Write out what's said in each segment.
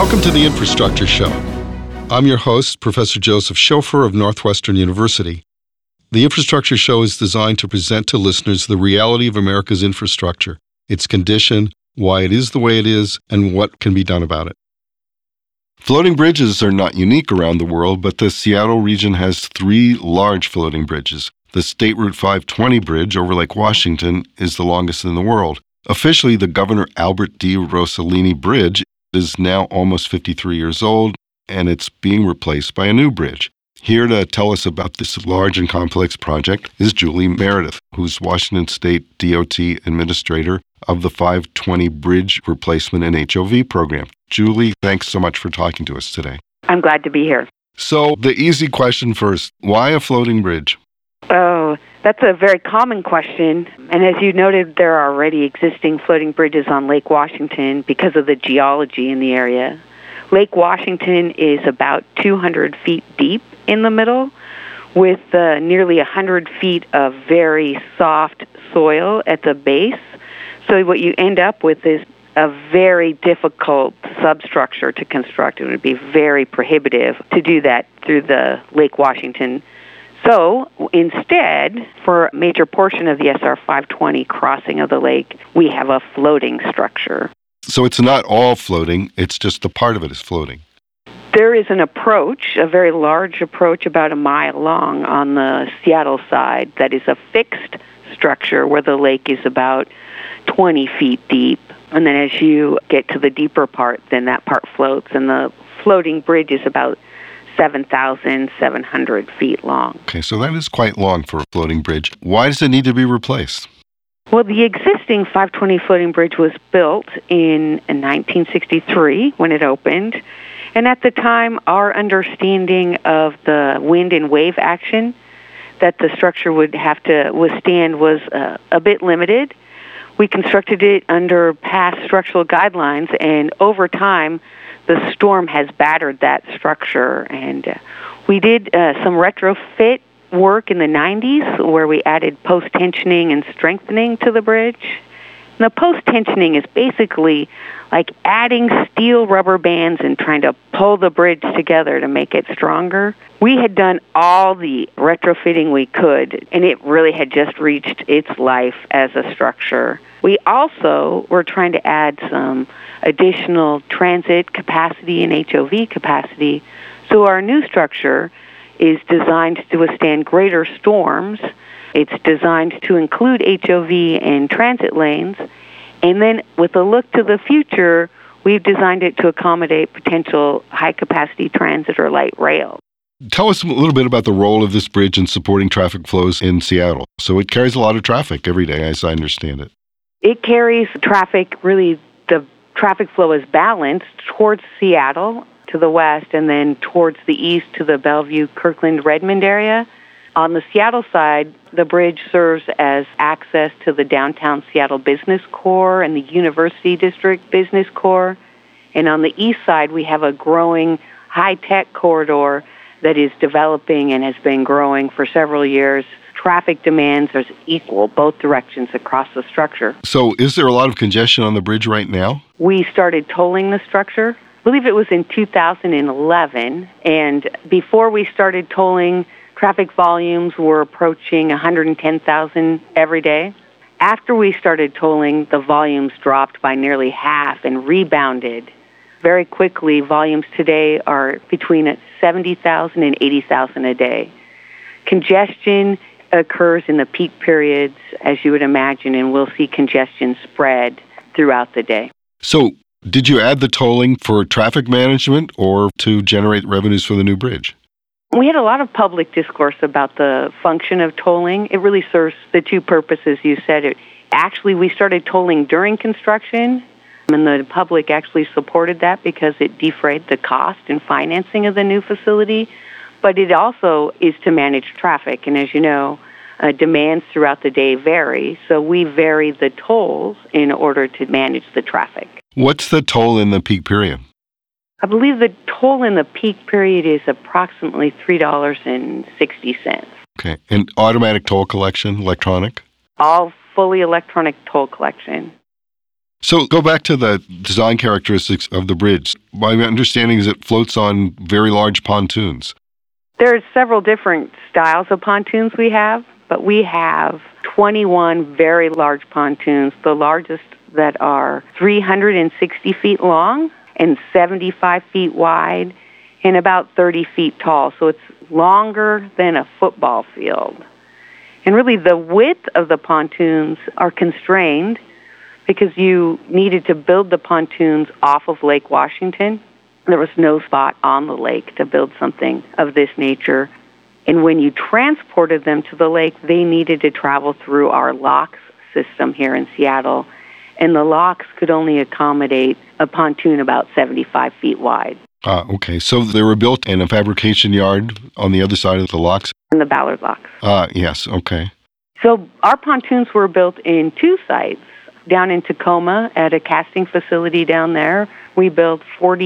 Welcome to the Infrastructure Show. I'm your host, Professor Joseph Schofer of Northwestern University. The Infrastructure Show is designed to present to listeners the reality of America's infrastructure, its condition, why it is the way it is, and what can be done about it. Floating bridges are not unique around the world, but the Seattle region has 3 large floating bridges. The State Route 520 bridge over Lake Washington is the longest in the world. Officially, the Governor Albert D. Rossellini Bridge is now almost 53 years old, and it's being replaced by a new bridge. Here to tell us about this large and complex project is Julie Meredith, who's Washington State DOT Administrator of the 520 Bridge Replacement and HOV program. Julie, thanks so much for talking to us today. I'm glad to be here. So, the easy question first, why a floating bridge? Oh, that's a very common question. And as you noted, there are already existing floating bridges on Lake Washington because of the geology in the area. Lake Washington is about 200 feet deep in the middle, with nearly 100 feet of very soft soil at the base. So what you end up with is a very difficult substructure to construct. It would be very prohibitive to do that through the Lake Washington. So instead, for a major portion of the SR 520 crossing of the lake, we have a floating structure. So it's not all floating, it's just a part of it is floating. There is an approach, a very large approach about a mile long on the Seattle side that is a fixed structure where the lake is about 20 feet deep. And then as you get to the deeper part, then that part floats, and the floating bridge is about 7,700 feet long. Okay, so that is quite long for a floating bridge. Why does it need to be replaced? Well, the existing 520 floating bridge was built in 1963 when it opened. And at the time, our understanding of the wind and wave action that the structure would have to withstand was a bit limited. We constructed it under past structural guidelines, and over time, the storm has battered that structure. And we did some retrofit work in the 90s where we added post-tensioning and strengthening to the bridge. And the post-tensioning is basically like adding steel rubber bands and trying to pull the bridge together to make it stronger. We had done all the retrofitting we could, and it really had just reached its life as a structure. We also were trying to add some additional transit capacity and HOV capacity. So our new structure is designed to withstand greater storms. It's designed to include HOV and transit lanes. And then with a look to the future, we've designed it to accommodate potential high-capacity transit or light rail. Tell us a little bit about the role of this bridge in supporting traffic flows in Seattle. So it carries a lot of traffic every day, as I understand it. It carries traffic, really the traffic flow is balanced towards Seattle to the west and then towards the east to the Bellevue, Kirkland, Redmond area. On the Seattle side, the bridge serves as access to the downtown Seattle Business Core and the University District Business Core. And on the east side, we have a growing high-tech corridor that is developing and has been growing for several years. Traffic demands are equal both directions across the structure. So is there a lot of congestion on the bridge right now? We started tolling the structure. I believe it was in 2011. And before we started tolling, traffic volumes were approaching 110,000 every day. After we started tolling, the volumes dropped by nearly half and rebounded. Very quickly, volumes today are between 70,000 and 80,000 a day. Congestion occurs in the peak periods, as you would imagine, and we'll see congestion spread throughout the day. So, did you add the tolling for traffic management or to generate revenues for the new bridge? We had a lot of public discourse about the function of tolling. It really serves the two purposes you said. Actually, we started tolling during construction, and the public actually supported that because it defrayed the cost and financing of the new facility. But it also is to manage traffic, and as you know, demands throughout the day vary, so we vary the tolls in order to manage the traffic. What's the toll in the peak period? I believe the toll in the peak period is approximately $3.60. Okay, and automatic toll collection, electronic? All fully electronic toll collection. So go back to the design characteristics of the bridge. My understanding is it floats on very large pontoons. There's several different styles of pontoons we have, but we have 21 very large pontoons, the largest that are 360 feet long and 75 feet wide and about 30 feet tall. So it's longer than a football field. And really the width of the pontoons are constrained because you needed to build the pontoons off of Lake Washington. There was no spot on the lake to build something of this nature. And when you transported them to the lake, they needed to travel through our locks system here in Seattle. And the locks could only accommodate a pontoon about 75 feet wide. Okay. So they were built in a fabrication yard on the other side of the locks? In the Ballard locks. Yes. Okay. So our pontoons were built in two sites. Down in Tacoma at a casting facility down there. We built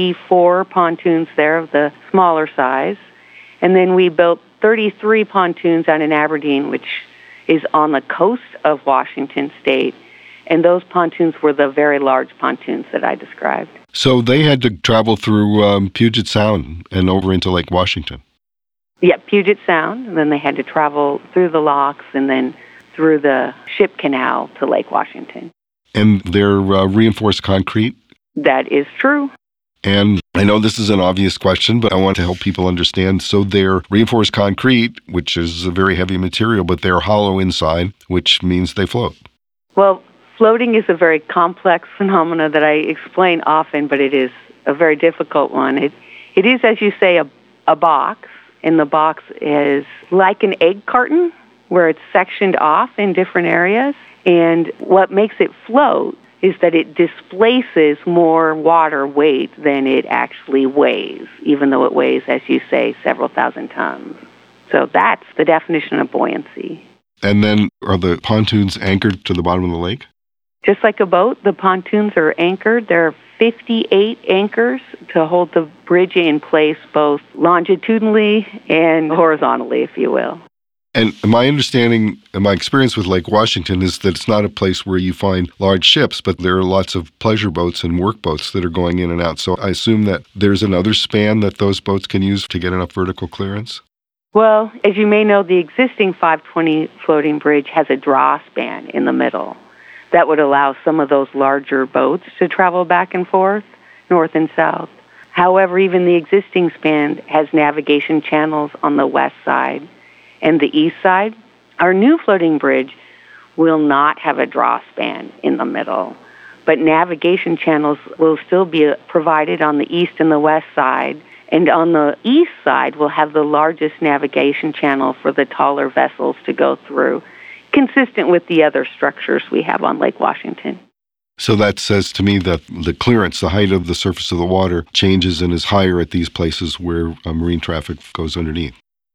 44 pontoons there of the smaller size. And then we built 33 pontoons out in Aberdeen, which is on the coast of Washington State. And those pontoons were the very large pontoons that I described. So they had to travel through Puget Sound and over into Lake Washington. Yeah, Puget Sound. And then they had to travel through the locks and then through the ship canal to Lake Washington. And they're reinforced concrete? That is true. And I know this is an obvious question, but I want to help people understand. So they're reinforced concrete, which is a very heavy material, but they're hollow inside, which means they float. Well, floating is a very complex phenomenon that I explain often, but it is a very difficult one. It is, as you say, a box, and the box is like an egg carton where it's sectioned off in different areas. And what makes it float is that it displaces more water weight than it actually weighs, even though it weighs, as you say, several thousand tons. So that's the definition of buoyancy. And then are the pontoons anchored to the bottom of the lake? Just like a boat, the pontoons are anchored. There are 58 anchors to hold the bridge in place both longitudinally and horizontally, if you will. And my understanding and my experience with Lake Washington is that it's not a place where you find large ships, but there are lots of pleasure boats and work boats that are going in and out. So I assume that there's another span that those boats can use to get enough vertical clearance? Well, as you may know, the existing 520 floating bridge has a draw span in the middle that would allow some of those larger boats to travel back and forth, north and south. However, even the existing span has navigation channels on the west side and the east side. Our new floating bridge will not have a draw span in the middle, but navigation channels will still be provided on the east and the west side. And on the east side, we'll have the largest navigation channel for the taller vessels to go through, consistent with the other structures we have on Lake Washington. So that says to me that the clearance, the height of the surface of the water, changes and is higher at these places where marine traffic goes underneath.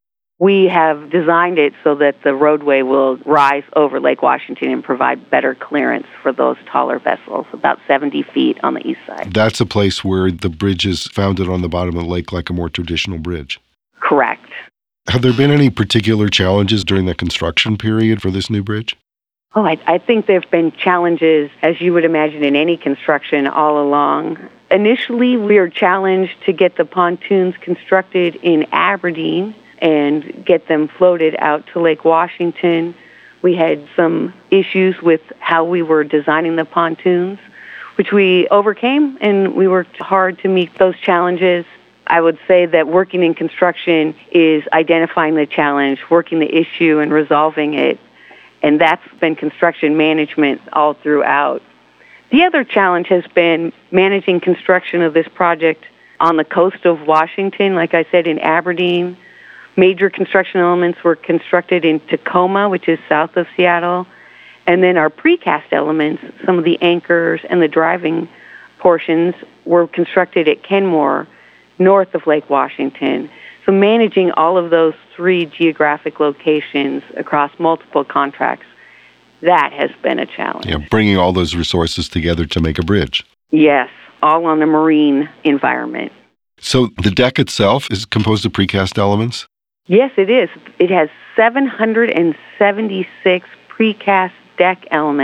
We have designed it so that the roadway will rise over Lake Washington and provide better clearance for those taller vessels, about 70 feet on the east side. That's a place where the bridge is founded on the bottom of the lake like a more traditional bridge. Correct. Have there been any particular challenges during the construction period for this new bridge? Oh, I think there have been challenges, as you would imagine, in any construction all along. Initially, we were challenged to get the pontoons constructed in Aberdeen and get them floated out to Lake Washington. We had some issues with how we were designing the pontoons, which we overcame, and we worked hard to meet those challenges. I would say that working in construction is identifying the challenge, working the issue, and resolving it, and that's been construction management all throughout. The other challenge has been managing construction of this project on the coast of Washington, like I said, in Aberdeen. Major construction elements were constructed in Tacoma, which is south of Seattle. And then our precast elements, some of the anchors and the driving portions, were constructed at Kenmore, north of Lake Washington. So managing all of those three geographic locations across multiple contracts, that has been a challenge. Yeah, bringing all those resources together to make a bridge. Yes, all on the marine environment. So the deck itself is composed of precast elements? Yes, it is. It has 776 precast deck elements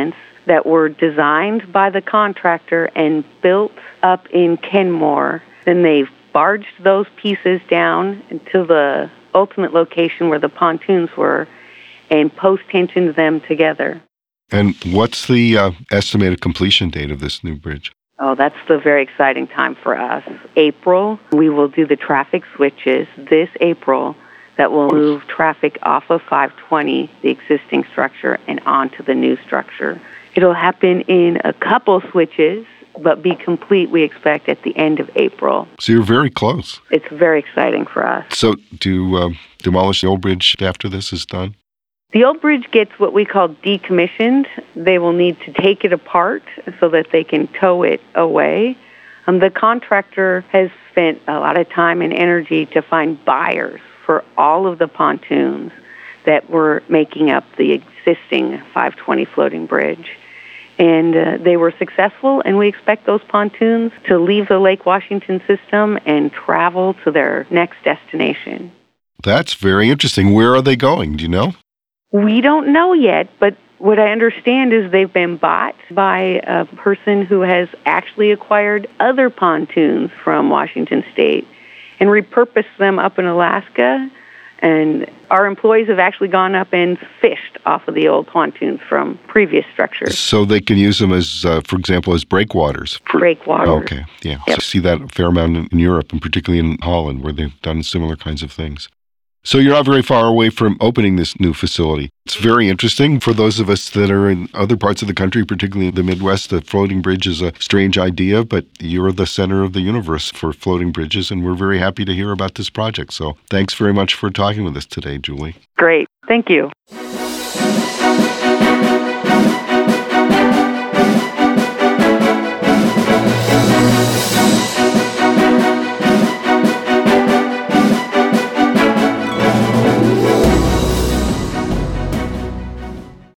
that were designed by the contractor and built up in Kenmore. Then they've barged those pieces down to the ultimate location where the pontoons were and post-tensioned them together. And what's the estimated completion date of this new bridge? Oh, that's the very exciting time for us. April, we will do the traffic switches this April that will move traffic off of 520, the existing structure, and onto the new structure. It'll happen in a couple switches, but be complete, we expect, at the end of April. So you're very close. It's very exciting for us. So do demolish the old bridge after this is done? The old bridge gets what we call decommissioned. They will need to take it apart so that they can tow it away. The contractor has spent a lot of time and energy to find buyers for all of the pontoons that were making up the existing 520 floating bridge. And they were successful, and we expect those pontoons to leave the Lake Washington system and travel to their next destination. That's very interesting. Where are they going? Do you know? We don't know yet, but what I understand is they've been bought by a person who has actually acquired other pontoons from Washington State and repurposed them up in Alaska. And our employees have actually gone up and fished off of the old pontoons from previous structures. So they can use them as, for example, as breakwaters. Breakwaters. Okay, yeah. Yep. So I see that a fair amount in Europe, and particularly in Holland, where they've done similar kinds of things. So you're not very far away from opening this new facility. It's very interesting for those of us that are in other parts of the country, particularly the Midwest. The floating bridge is a strange idea, but you're the center of the universe for floating bridges, and we're very happy to hear about this project. So thanks very much for talking with us today, Julie. Great. Thank you.